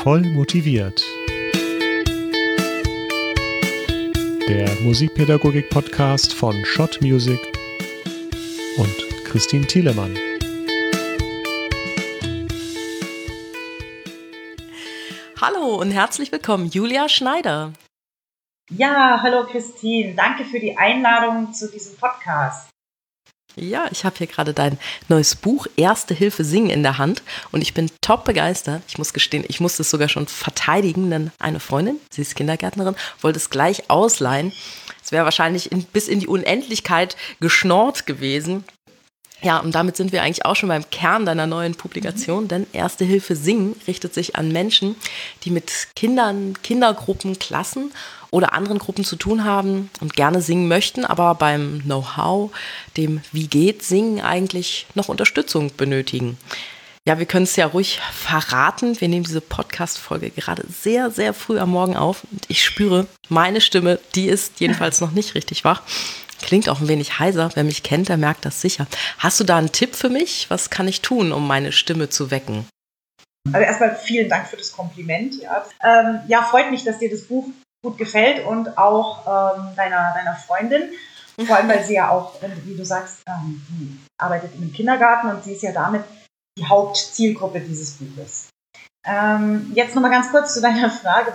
Voll motiviert. Der Musikpädagogik-Podcast von Schott Music und Christine Thielemann. Hallo und herzlich willkommen, Julia Schneider. Ja, hallo Christine. Danke für die Einladung zu diesem Podcast. Ja, ich habe hier gerade dein neues Buch Erste Hilfe Singen in der Hand und ich bin top begeistert. Ich muss gestehen, ich musste es sogar schon verteidigen, denn eine Freundin, sie ist Kindergärtnerin, wollte es gleich ausleihen. Es wäre wahrscheinlich bis in die Unendlichkeit geschnorrt gewesen. Ja, und damit sind wir eigentlich auch schon beim Kern deiner neuen Publikation, denn Erste Hilfe Singen richtet sich an Menschen, die mit Kindern, Kindergruppen, Klassen oder anderen Gruppen zu tun haben und gerne singen möchten, aber beim Know-how, dem Wie geht Singen eigentlich noch Unterstützung benötigen. Ja, wir können es ja ruhig verraten. Wir nehmen diese Podcast-Folge gerade sehr, sehr früh am Morgen auf und ich spüre, meine Stimme, die ist jedenfalls noch nicht richtig wach. Klingt auch ein wenig heiser. Wer mich kennt, der merkt das sicher. Hast du da einen Tipp für mich? Was kann ich tun, um meine Stimme zu wecken? Also erstmal vielen Dank für das Kompliment. Ja, freut mich, dass dir das Buch gut gefällt und auch deiner Freundin. Vor allem, weil sie ja auch, wie du sagst, die arbeitet im Kindergarten und sie ist ja damit die Hauptzielgruppe dieses Buches. Jetzt nochmal ganz kurz zu deiner Frage,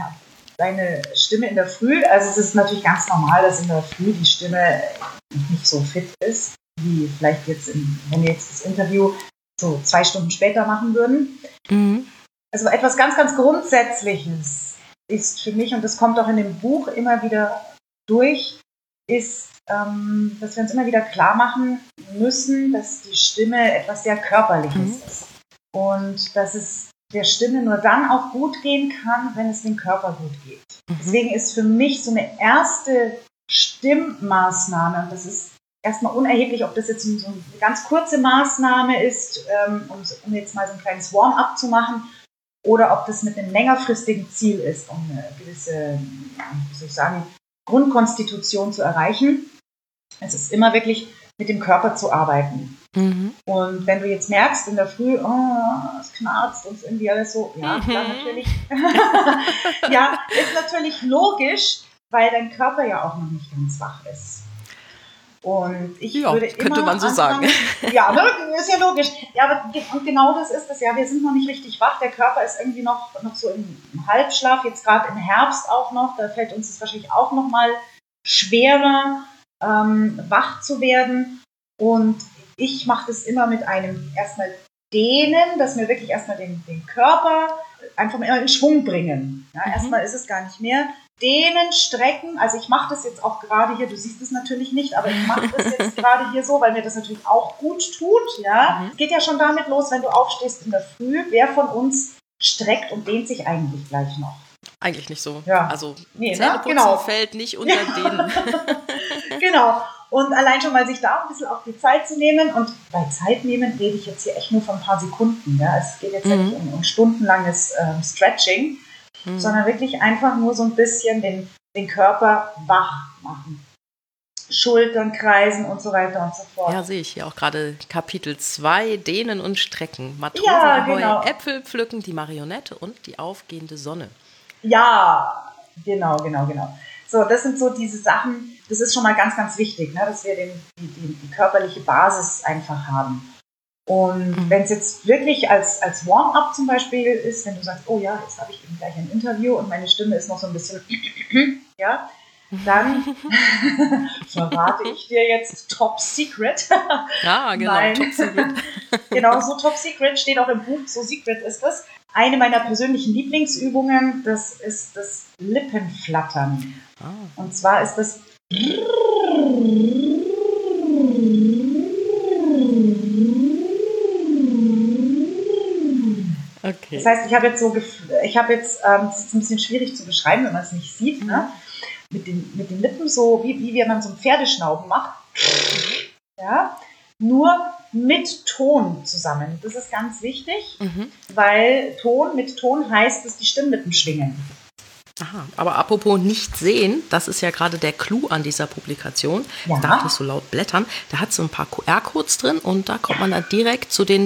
deine Stimme in der Früh. Also es ist natürlich ganz normal, dass in der Früh die Stimme nicht so fit ist, wie vielleicht jetzt, wenn wir jetzt das Interview so 2 Stunden später machen würden. Mhm. Also etwas ganz, ganz Grundsätzliches ist für mich, und das kommt auch in dem Buch immer wieder durch, ist, dass wir uns immer wieder klar machen müssen, dass die Stimme etwas sehr Körperliches ist. Und dass es der Stimme nur dann auch gut gehen kann, wenn es dem Körper gut geht. Deswegen ist für mich so eine erste Stimmmaßnahme, und das ist erstmal unerheblich, ob das jetzt so eine ganz kurze Maßnahme ist, um jetzt mal so ein kleines Warm-up zu machen, oder ob das mit einem längerfristigen Ziel ist, um eine gewisse, wie soll ich sagen, Grundkonstitution zu erreichen. Es ist immer wirklich mit dem Körper zu arbeiten. Mhm. Und wenn du jetzt merkst in der Früh, es knarzt und irgendwie alles so, ja, klar, natürlich. Ja, ist natürlich logisch, weil dein Körper ja auch noch nicht ganz wach ist. Und ich würde immer könnte man so sagen. Ja, ist ja logisch. Ja, aber und genau das ist es ja. Wir sind noch nicht richtig wach. Der Körper ist irgendwie noch so im Halbschlaf, jetzt gerade im Herbst auch noch. Da fällt uns das wahrscheinlich auch noch mal schwerer, wach zu werden. Und ich mache das immer mit einem erstmal Dehnen, dass wir wirklich erstmal den Körper einfach mal in Schwung bringen. Ja, erstmal ist es gar nicht mehr. Dehnen, strecken, also ich mache das jetzt auch gerade hier, du siehst es natürlich nicht, aber ich mache das jetzt gerade hier so, weil mir das natürlich auch gut tut. Ja? Es geht ja schon damit los, wenn du aufstehst in der Früh, wer von uns streckt und dehnt sich eigentlich gleich noch? Eigentlich nicht so. Ja. Also Zähneputzen fällt nicht unter Dehnen. Genau. Und allein schon mal sich da ein bisschen auch die Zeit zu nehmen. Und bei Zeit nehmen rede ich jetzt hier echt nur von ein paar Sekunden. Ja? Es geht jetzt ja nicht um stundenlanges Stretching, sondern wirklich einfach nur so ein bisschen den Körper wach machen. Schultern kreisen und so weiter und so fort. Ja, sehe ich hier auch gerade Kapitel 2, Dehnen und Strecken. Matrosen, ja, Ahoi, genau. Äpfel pflücken, die Marionette und die aufgehende Sonne. Ja, genau. So, das sind so diese Sachen, das ist schon mal ganz, ganz wichtig, ne, dass wir die körperliche Basis einfach haben. Und wenn es jetzt wirklich als Warm-up zum Beispiel ist, wenn du sagst, oh ja, jetzt habe ich eben gleich ein Interview und meine Stimme ist noch so ein bisschen, ja, dann verrate ich dir jetzt Top Secret. Ja, genau, Top Secret. Genau, so Top Secret steht auch im Buch, so Secret ist das. Eine meiner persönlichen Lieblingsübungen, das ist das Lippenflattern. Und zwar ist das okay. Das heißt, das ist ein bisschen schwierig zu beschreiben, wenn man es nicht sieht, ne? Mit den Lippen so, wie man so ein Pferdeschnauben macht. Ja, nur mit Ton zusammen. Das ist ganz wichtig, weil mit Ton heißt, dass die Stimmlippen schwingen. Aha, aber apropos nicht sehen, das ist ja gerade der Clou an dieser Publikation. Ja. Ich darf nicht so laut blättern. Da hat so ein paar QR-Codes drin und da kommt man dann direkt zu den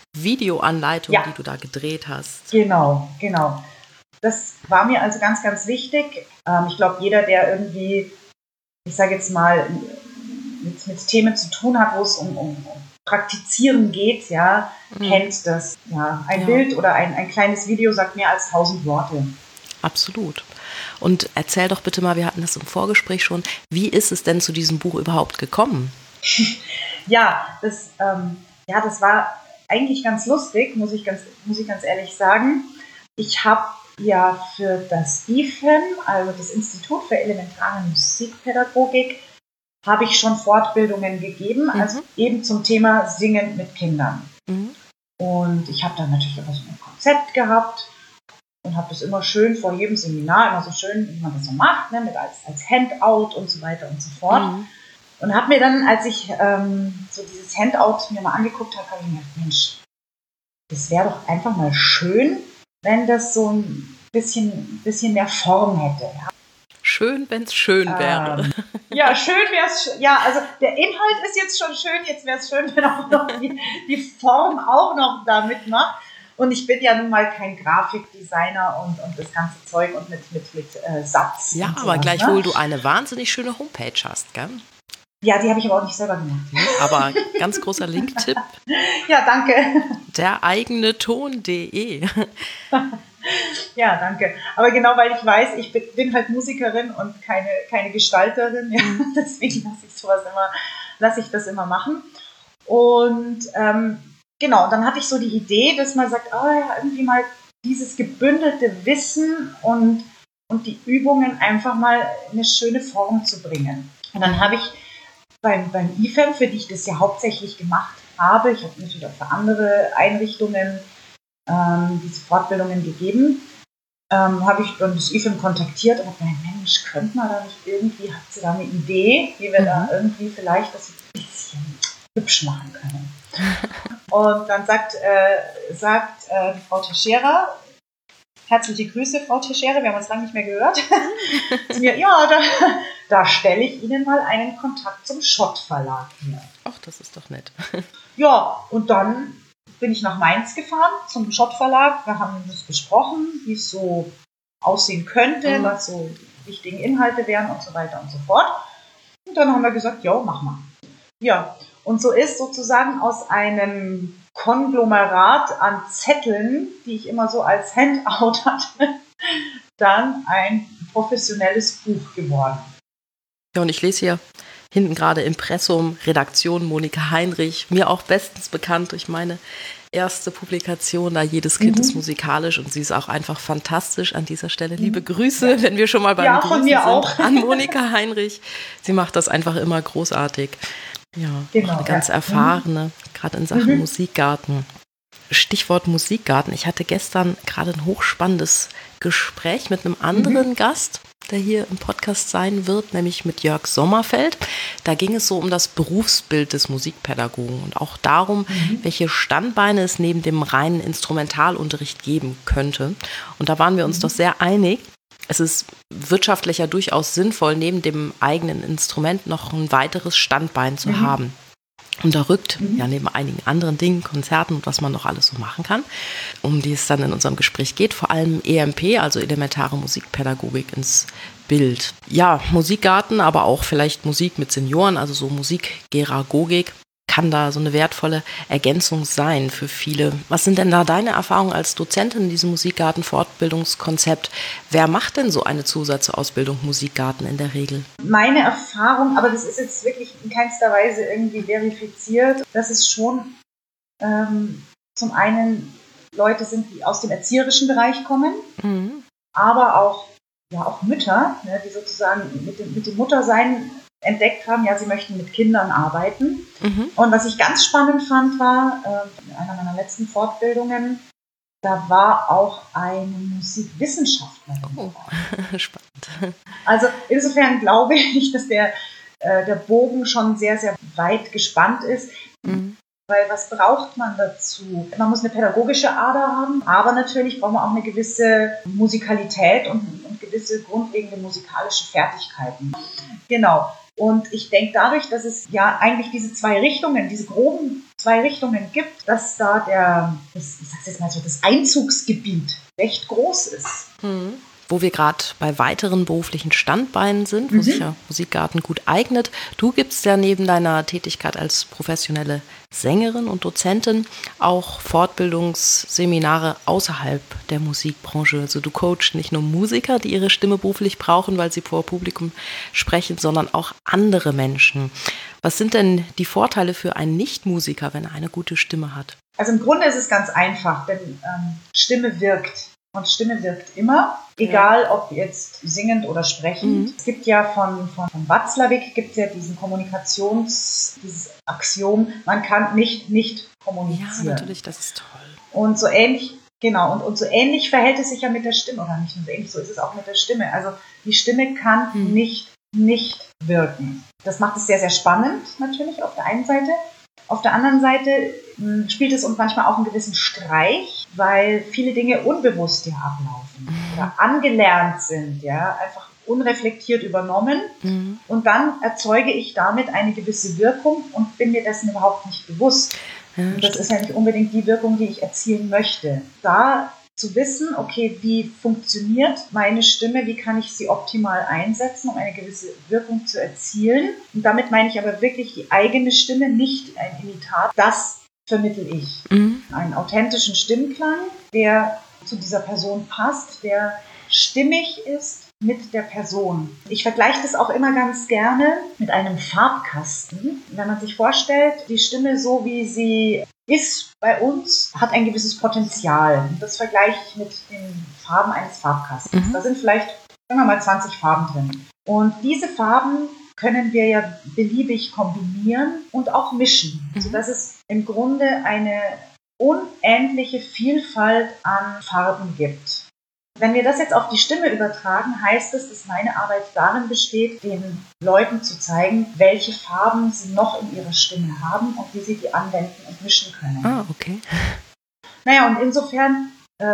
Videoanleitung, Ja. die du da gedreht hast. Genau. Das war mir also ganz, ganz wichtig. Ich glaube, jeder, der irgendwie, ich sage jetzt mal, mit Themen zu tun hat, wo es um Praktizieren geht, ja, kennt das. Ja, ein Bild oder ein kleines Video sagt mehr als 1000 Worte. Absolut. Und erzähl doch bitte mal, wir hatten das im Vorgespräch schon, wie ist es denn zu diesem Buch überhaupt gekommen? Ja, das war eigentlich ganz lustig, muss ich ganz ehrlich sagen. Ich habe ja für das IFEM, also das Institut für elementare Musikpädagogik, habe ich schon Fortbildungen gegeben, also eben zum Thema Singen mit Kindern. Und ich habe dann natürlich immer so ein Konzept gehabt und habe das immer schön vor jedem Seminar, immer so schön, wie man das so macht, ne, mit als Handout und so weiter und so fort. Und habe mir dann, als ich so dieses Handout mir mal angeguckt habe, habe ich mir gedacht, Mensch, das wäre doch einfach mal schön, wenn das so ein bisschen mehr Form hätte. Ja. Schön, wenn es schön wäre. Ja, schön wäre es. Ja, also der Inhalt ist jetzt schon schön. Jetzt wäre es schön, wenn auch noch die Form auch noch da mitmacht. Und ich bin ja nun mal kein Grafikdesigner und das ganze Zeug und mit Satz. Ja, und aber sowas, gleichwohl ne? du eine wahnsinnig schöne Homepage hast, gell? Ja, die habe ich aber auch nicht selber gemacht. Aber ganz großer Linktipp. Ja, danke. dereigeneton.de. Ja, danke. Aber genau, weil ich weiß, ich bin halt Musikerin und keine Gestalterin. Ja, deswegen lasse ich das immer machen. Und genau, dann hatte ich so die Idee, dass man sagt, irgendwie mal dieses gebündelte Wissen und die Übungen einfach mal in eine schöne Form zu bringen. Und dann habe ich beim IFEM, für die ich das ja hauptsächlich gemacht habe, ich habe natürlich auch für andere Einrichtungen diese Fortbildungen gegeben, habe ich dann das IFEM kontaktiert und habe gesagt, Mensch, könnte man da nicht irgendwie, habt ihr da eine Idee, wie wir da irgendwie vielleicht das ein bisschen hübsch machen können? Und dann sagt Frau Teixeira, herzliche Grüße, Frau Teixeira, wir haben uns lange nicht mehr gehört, zu mir, ja, da stelle ich Ihnen mal einen Kontakt zum Schott Verlag her. Ach, das ist doch nett. Ja, und dann bin ich nach Mainz gefahren zum Schott Verlag. Wir haben das besprochen, wie es so aussehen könnte, was so die wichtigen Inhalte wären und so weiter und so fort. Und dann haben wir gesagt, ja, mach mal. Ja, und so ist sozusagen aus einem Konglomerat an Zetteln, die ich immer so als Handout hatte, dann ein professionelles Buch geworden. Ja, und ich lese hier hinten gerade Impressum, Redaktion Monika Heinrich, mir auch bestens bekannt durch meine erste Publikation, da jedes Kind ist musikalisch und sie ist auch einfach fantastisch. An dieser Stelle liebe Grüße, wenn wir schon mal beim Grüßen sind, auch. An Monika Heinrich. Sie macht das einfach immer großartig. Ja, genau, eine ganz erfahrene, gerade in Sachen Musikgarten. Stichwort Musikgarten. Ich hatte gestern gerade ein hochspannendes Gespräch mit einem anderen Gast, der hier im Podcast sein wird, nämlich mit Jörg Sommerfeld. Da ging es so um das Berufsbild des Musikpädagogen und auch darum, welche Standbeine es neben dem reinen Instrumentalunterricht geben könnte. Und da waren wir uns doch sehr einig. Es ist wirtschaftlicher durchaus sinnvoll, neben dem eigenen Instrument noch ein weiteres Standbein zu haben. Und da rückt, ja, neben einigen anderen Dingen, Konzerten und was man noch alles so machen kann, um die es dann in unserem Gespräch geht, vor allem EMP, also elementare Musikpädagogik, ins Bild. Ja, Musikgarten, aber auch vielleicht Musik mit Senioren, also so Musikgeragogik, kann da so eine wertvolle Ergänzung sein für viele. Was sind denn da deine Erfahrungen als Dozentin in diesem Musikgarten-Fortbildungskonzept? Wer macht denn so eine Zusatzausbildung Musikgarten in der Regel? Meine Erfahrung, aber das ist jetzt wirklich in keinster Weise irgendwie verifiziert, dass es schon zum einen Leute sind, die aus dem erzieherischen Bereich kommen, aber auch Mütter, ne, die sozusagen mit dem Muttersein entdeckt haben, ja, sie möchten mit Kindern arbeiten. Und was ich ganz spannend fand, war, in einer meiner letzten Fortbildungen, da war auch eine Musikwissenschaftlerin dabei. Spannend. Also insofern glaube ich, dass der Bogen schon sehr, sehr weit gespannt ist. Weil was braucht man dazu? Man muss eine pädagogische Ader haben, aber natürlich braucht man auch eine gewisse Musikalität und gewisse grundlegende musikalische Fertigkeiten. Genau. Und ich denke dadurch, dass es ja eigentlich diese zwei Richtungen, diese groben 2 Richtungen gibt, dass da ich sag's jetzt mal so, das Einzugsgebiet recht groß ist. Wo wir gerade bei weiteren beruflichen Standbeinen sind, wo sich ja Musikgarten gut eignet. Du gibst ja neben deiner Tätigkeit als professionelle Sängerin und Dozentin auch Fortbildungsseminare außerhalb der Musikbranche. Also du coachst nicht nur Musiker, die ihre Stimme beruflich brauchen, weil sie vor Publikum sprechen, sondern auch andere Menschen. Was sind denn die Vorteile für einen Nichtmusiker, wenn er eine gute Stimme hat? Also im Grunde ist es ganz einfach, denn Stimme wirkt. Und Stimme wirkt immer, egal ob jetzt singend oder sprechend. Es gibt ja von Watzlawick gibt es ja dieses Axiom, man kann nicht kommunizieren. Ja, natürlich, das ist toll. Und so ähnlich, genau, und so ähnlich verhält es sich ja mit der Stimme, oder nicht nur so ähnlich, so ist es auch mit der Stimme. Also die Stimme kann nicht wirken. Das macht es sehr, sehr spannend, natürlich, auf der einen Seite. Auf der anderen Seite spielt es uns manchmal auch einen gewissen Streich, weil viele Dinge unbewusst ja ablaufen oder angelernt sind, ja, einfach unreflektiert übernommen. Und dann erzeuge ich damit eine gewisse Wirkung und bin mir dessen überhaupt nicht bewusst. Und das ist ja nicht unbedingt die Wirkung, die ich erzielen möchte. Da zu wissen, okay, wie funktioniert meine Stimme, wie kann ich sie optimal einsetzen, um eine gewisse Wirkung zu erzielen. Und damit meine ich aber wirklich die eigene Stimme, nicht ein Imitat. Das vermittle ich. Einen authentischen Stimmklang, der zu dieser Person passt, der stimmig ist mit der Person. Ich vergleiche das auch immer ganz gerne mit einem Farbkasten. Wenn man sich vorstellt, die Stimme so wie sie ist bei uns, hat ein gewisses Potenzial. Und das vergleiche ich mit den Farben eines Farbkastens. Da sind vielleicht, sagen wir mal, 20 Farben drin. Und diese Farben können wir ja beliebig kombinieren und auch mischen, sodass es im Grunde eine unendliche Vielfalt an Farben gibt. Wenn wir das jetzt auf die Stimme übertragen, heißt es, dass meine Arbeit darin besteht, den Leuten zu zeigen, welche Farben sie noch in ihrer Stimme haben und wie sie die anwenden und mischen können. Ah, okay. Naja, und insofern,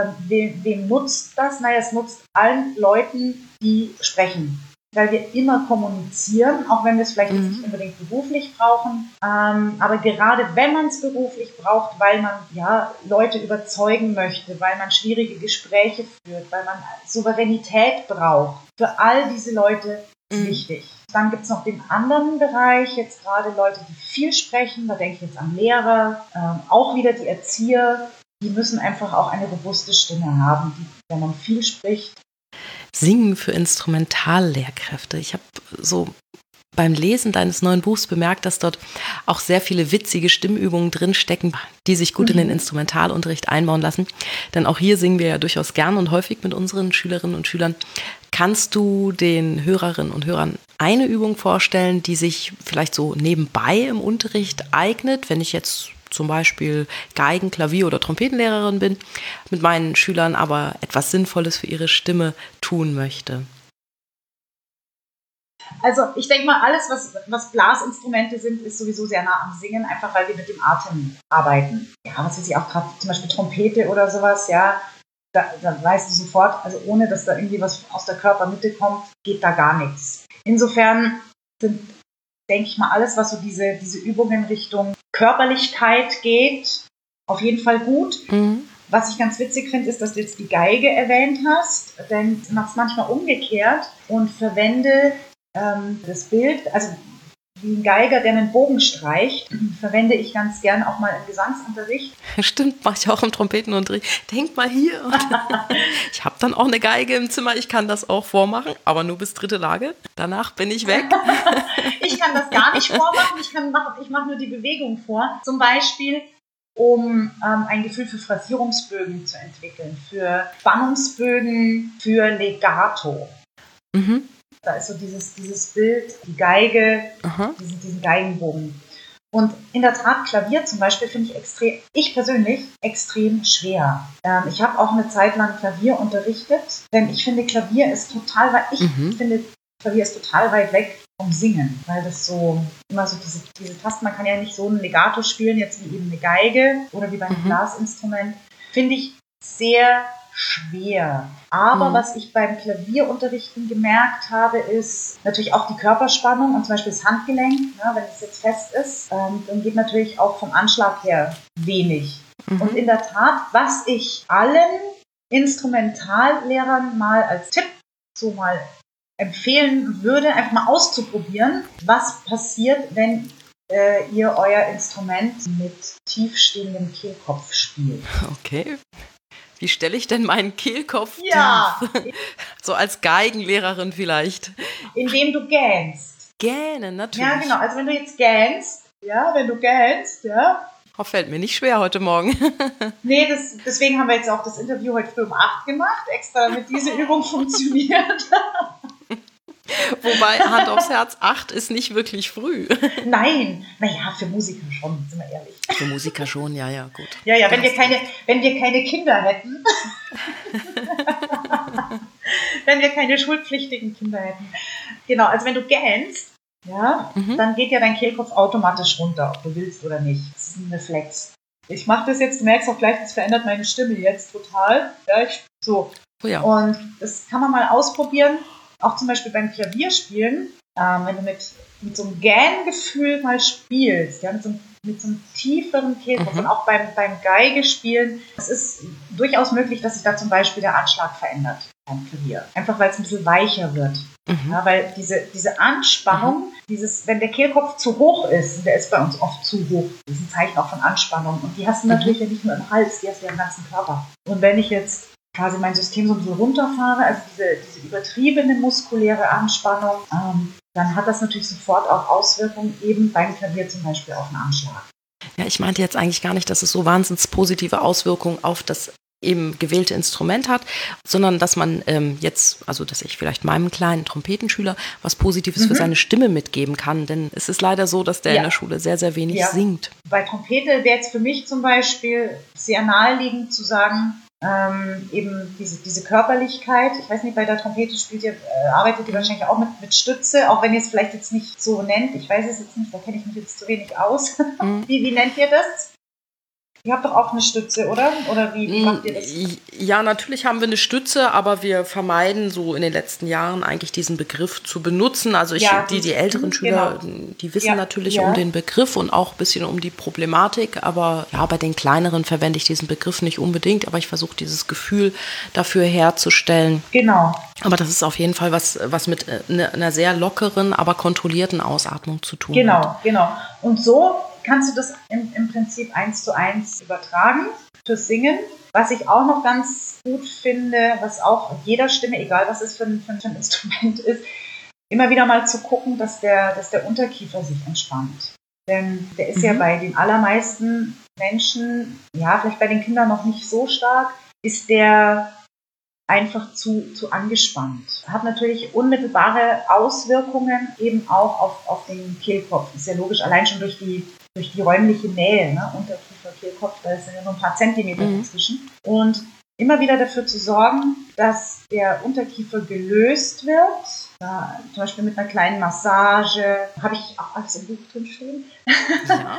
wem nutzt das? Naja, es nutzt allen Leuten, die sprechen. Weil wir immer kommunizieren, auch wenn wir es vielleicht jetzt nicht unbedingt beruflich brauchen. Aber gerade wenn man es beruflich braucht, weil man ja Leute überzeugen möchte, weil man schwierige Gespräche führt, weil man Souveränität braucht, für all diese Leute ist wichtig. Dann gibt es noch den anderen Bereich, jetzt gerade Leute, die viel sprechen, da denke ich jetzt an Lehrer, auch wieder die Erzieher, die müssen einfach auch eine robuste Stimme haben, die, wenn man viel spricht. Singen für Instrumentallehrkräfte. Ich habe so beim Lesen deines neuen Buchs bemerkt, dass dort auch sehr viele witzige Stimmübungen drinstecken, die sich gut in den Instrumentalunterricht einbauen lassen. Denn auch hier singen wir ja durchaus gern und häufig mit unseren Schülerinnen und Schülern. Kannst du den Hörerinnen und Hörern eine Übung vorstellen, die sich vielleicht so nebenbei im Unterricht eignet, wenn ich jetzt zum Beispiel Geigen-, Klavier- oder Trompetenlehrerin bin, mit meinen Schülern aber etwas Sinnvolles für ihre Stimme tun möchte? Also ich denke mal, alles, was Blasinstrumente sind, ist sowieso sehr nah am Singen, einfach weil wir mit dem Atem arbeiten. Ja, was weiß ich auch gerade, zum Beispiel Trompete oder sowas, ja, da weißt du sofort, also ohne, dass da irgendwie was aus der Körpermitte kommt, geht da gar nichts. Insofern sind, denke ich mal, alles, was so diese Übungen Richtung Körperlichkeit geht, auf jeden Fall gut. Was ich ganz witzig finde, ist, dass du jetzt die Geige erwähnt hast, denn ich mache es manchmal umgekehrt und verwende das Bild, also wie ein Geiger, der einen Bogen streicht, verwende ich ganz gern auch mal im Gesangsunterricht. Stimmt, mache ich auch im Trompetenunterricht. Denk mal hier. Ich habe dann auch eine Geige im Zimmer, ich kann das auch vormachen, aber nur bis 3. Lage. Danach bin ich weg. Ich kann das gar nicht vormachen, ich mache nur die Bewegung vor. Zum Beispiel, um ein Gefühl für Phrasierungsbögen zu entwickeln, für Spannungsbögen, für Legato. Da ist so dieses Bild, die Geige, diesen Geigenbogen. Und in der Tat, Klavier zum Beispiel finde ich persönlich extrem schwer. Ich habe auch eine Zeit lang Klavier unterrichtet, denn ich finde, Klavier ist total weit weg vom Singen, weil das so immer so diese Tasten, man kann ja nicht so ein Legato spielen, jetzt wie eben eine Geige oder wie bei einem Blasinstrument, finde ich sehr schwer. Aber was ich beim Klavierunterrichten gemerkt habe, ist natürlich auch die Körperspannung und zum Beispiel das Handgelenk. Ne, wenn es jetzt fest ist, dann geht natürlich auch vom Anschlag her wenig. Und in der Tat, was ich allen Instrumentallehrern mal als Tipp so mal empfehlen würde, einfach mal auszuprobieren, was passiert, wenn ihr euer Instrument mit tiefstehendem Kehlkopf spielt. Okay. Wie stelle ich denn meinen Kehlkopf tief? So als Geigenlehrerin vielleicht. Indem du gähnst. Gähnen, natürlich. Ja, genau. Also wenn du jetzt gähnst, ja. Fällt mir nicht schwer heute Morgen. Nee, deswegen haben wir jetzt auch das Interview heute früh um 8 gemacht, extra damit diese Übung funktioniert. Wobei, Hand aufs Herz, 8 ist nicht wirklich früh. Nein, naja, für Musiker schon, sind wir ehrlich. Für Musiker schon, ja, gut. Ja, wenn wir keine Kinder hätten, wenn wir keine schulpflichtigen Kinder hätten. Genau, also wenn du gähnst, ja, dann geht ja dein Kehlkopf automatisch runter, ob du willst oder nicht. Das ist ein Reflex. Ich mache das jetzt, du merkst auch gleich, das verändert meine Stimme jetzt total. Ja, so. Oh ja. Und das kann man mal ausprobieren. Auch zum Beispiel beim Klavierspielen, wenn du mit so einem Gähngefühl mal spielst, ja, mit so einem tieferen Kehlkopf und auch beim Geigespielen, es ist durchaus möglich, dass sich da zum Beispiel der Anschlag verändert beim Klavier. Einfach weil es ein bisschen weicher wird. Ja, weil diese Anspannung, wenn der Kehlkopf zu hoch ist, und der ist bei uns oft zu hoch, das ist ein Zeichen auch von Anspannung. Und die hast du natürlich ja nicht nur im Hals, die hast du ja im ganzen Körper. Und wenn ich jetzt quasi mein System so ein bisschen runterfahre, also diese übertriebene muskuläre Anspannung, dann hat das natürlich sofort auch Auswirkungen eben beim Klavier zum Beispiel auf den Anschlag. Ja, ich meinte jetzt eigentlich gar nicht, dass es so wahnsinnig positive Auswirkungen auf das eben gewählte Instrument hat, sondern dass man dass ich vielleicht meinem kleinen Trompetenschüler was Positives für seine Stimme mitgeben kann, denn es ist leider so, dass der in der Schule sehr, sehr wenig singt. Bei Trompete wäre jetzt für mich zum Beispiel sehr naheliegend zu sagen, eben diese Körperlichkeit. Ich weiß nicht, bei der Trompete arbeitet ihr wahrscheinlich auch mit Stütze, auch wenn ihr es vielleicht jetzt nicht so nennt. Ich weiß es jetzt nicht, da kenne ich mich jetzt zu wenig aus. Wie nennt ihr das? Ihr habt doch auch eine Stütze, oder? Oder wie macht ihr das? Ja, natürlich haben wir eine Stütze, aber wir vermeiden so in den letzten Jahren eigentlich diesen Begriff zu benutzen. Also die älteren Schüler, die wissen natürlich um den Begriff und auch ein bisschen um die Problematik, aber ja, bei den kleineren verwende ich diesen Begriff nicht unbedingt, aber ich versuche dieses Gefühl dafür herzustellen. Genau. Aber das ist auf jeden Fall was mit einer sehr lockeren, aber kontrollierten Ausatmung zu tun hat. Genau. Und so kannst du das im Prinzip 1:1 übertragen fürs Singen. Was ich auch noch ganz gut finde, was auch jeder Stimme, egal was es für ein Instrument ist, immer wieder mal zu gucken, dass der Unterkiefer sich entspannt. Denn der ist ja bei den allermeisten Menschen, ja, vielleicht bei den Kindern noch nicht so stark, ist der einfach zu angespannt. Hat natürlich unmittelbare Auswirkungen eben auch auf den Kehlkopf. Ist ja logisch, allein schon durch die räumliche Nähe, ne? Unterkiefer, Kehlkopf, da sind ja nur ein paar Zentimeter dazwischen. Und immer wieder dafür zu sorgen, dass der Unterkiefer gelöst wird, zum Beispiel mit einer kleinen Massage, habe ich auch alles im Buch drin stehen. Ja.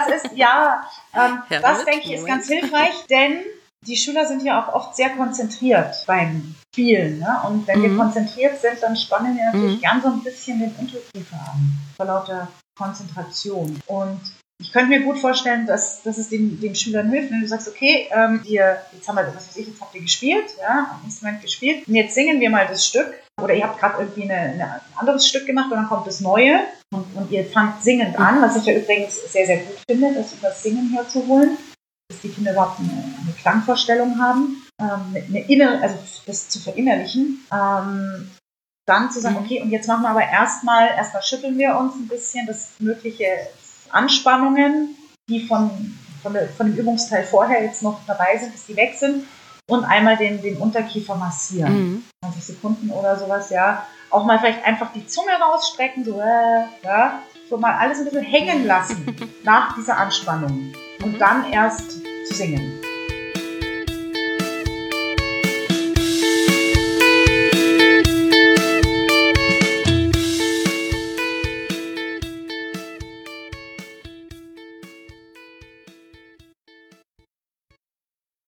Das denke ich ist ganz hilfreich, denn die Schüler sind ja auch oft sehr konzentriert beim Spielen. Ne? Und wenn wir konzentriert sind, dann spannen wir natürlich gern so ein bisschen den Unterkiefer an, vor lauter Konzentration. Und ich könnte mir gut vorstellen, dass es den Schülern hilft, wenn du sagst, okay, jetzt habt ihr gespielt, ja, ein Instrument gespielt, und jetzt singen wir mal das Stück. Oder ihr habt gerade irgendwie ein anderes Stück gemacht und dann kommt das Neue und ihr fangt singend an, was ich ja übrigens sehr, sehr gut finde, das über das Singen herzuholen, dass die Kinder überhaupt eine Klangvorstellung haben, also das zu verinnerlichen. Dann zu sagen, okay, und jetzt machen wir aber erstmal schütteln wir uns ein bisschen, dass mögliche Anspannungen, die von dem Übungsteil vorher jetzt noch dabei sind, dass die weg sind, und einmal den Unterkiefer massieren. 20 Sekunden oder sowas, ja. Auch mal vielleicht einfach die Zunge rausstrecken, so mal alles ein bisschen hängen lassen nach dieser Anspannung und dann erst zu singen.